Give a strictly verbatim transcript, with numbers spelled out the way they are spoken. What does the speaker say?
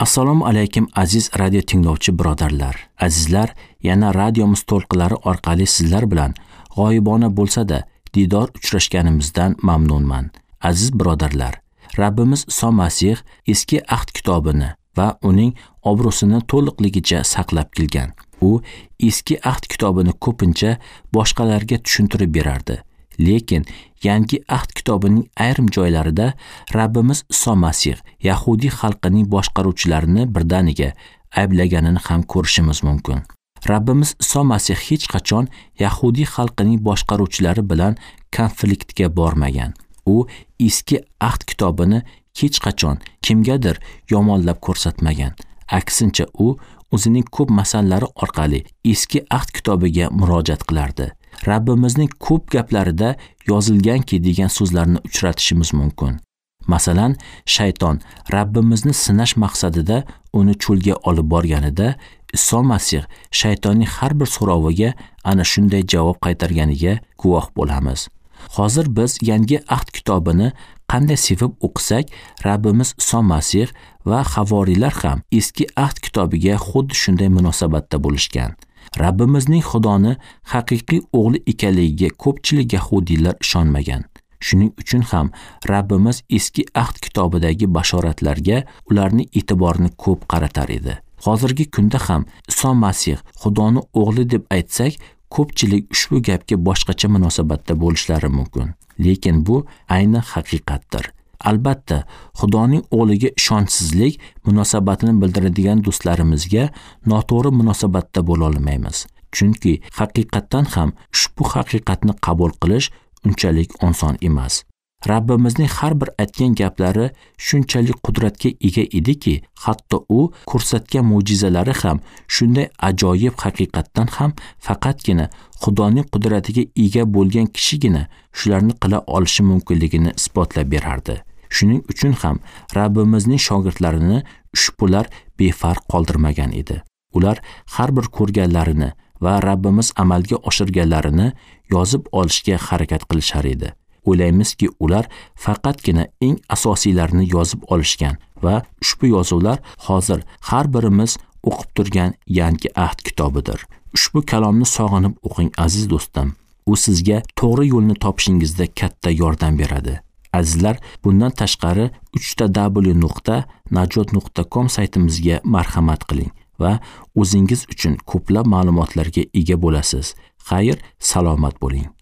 Assalomu alaykum aziz radio tinglovchi birodarlar. Azizlar, yana radiomiz to'lqinlari orqali sizlar bilan g'oyibona bo'lsa-da diydor uchrashganimizdan mamnunman. Aziz birodarlar, Rabbimiz Iso Masih eski ahd kitobini va uning obro'sini to'liqligicha saqlab kelgan. U eski ahd kitobini ko'pincha boshqalarga tushuntirib berardi. Lekin yangi ahd kitobining ayrim joylarida Rabbimiz Iso Masih Yahudiy xalqining boshqaruvchilarini birdaniga ayblaganini ham ko'rishimiz mumkin. Rabbimiz Iso Masih hech qachon Yahudiy xalqining boshqaruvchilari bilan konfliktga bormagan. U eski ahd kitobini hech qachon kimgadir yomonlab ko'rsatmagan. Aksincha, u o'zining ko'p masalalari orqali eski ahd kitobiga murojaat qilardi. Rabbimizning ko'p gaplarida yozilganki degan so'zlarni uchratishimiz mumkin. Masalan, shayton Rabbimizni sinash maqsadida uni cho'lga olib borganida Iso Masih shaytonning har bir so'roviga ana shunday javob qaytarganiga guvoh bo'lamiz. Hozir biz yangi ahd kitobini qanday sevib o'qisak, Rabbimiz Iso Masih va havoriylar ham eski ahd kitobiga xuddi shunday munosabatda bo'lishgan. Rabbimizning Xudoni haqiqiy o'g'li ekanligiga ko'pchilik yahudiylar ishonmagan. Shuning uchun ham Rabbimiz eski ahd kitobidagi bashoratlarga ularning e'tiborini ko'p qaratar edi. Hozirgi kunda ham Iso Masih Xudoni o'g'li deb aytsak, ko'pchilik ushbu gapga boshqacha munosabatda bo'lishlari mumkin. Lekin bu ayni haqiqatdir. Albatta, Xudoning o'g'liga ishonchsizlik munosabatini bildiradigan do'stlarimizga noto'g'ri munosabatda bo'la olmaymiz. Chunki haqiqatdan ham ushbu haqiqatni qabul qilish unchalik oson emas. Rabbimizning har bir aytgan gaplari shunchalik qudratga ega ediki, hatto u ko'rsatgan mo'jizalari ham shunday ajoyib haqiqatdan ham faqatgina Xudoning qudratiga ega bo'lgan kishigina shularni qila olishi mumkinligini isbotlab berardi. Shuning uchun ham Rabbimizning shogirdlarini ushbular befarq qoldirmagan edi. Ular har bir ko'rganlarini va Rabbimiz amalga oshirganlarini yozib olishga harakat qilishar edi. O'ylaymizki, ular faqatgina eng asosiylarini yozib olishgan va ushbu yozuvlar hozir har birimiz o'qib turgan yangi ahd kitobidir. Ushbu kalomni sog'inib o'qing aziz do'stim. U sizga to'g'ri yo'lni topishingizda katta yordam beradi. Azizlar, bundan tashqari uch ta w nuqta najot nuqta com saytimizga marhamat qiling va o'zingiz uchun ko'plab ma'lumotlarga ega bo'lasiz. Xayr, salomat bo'ling.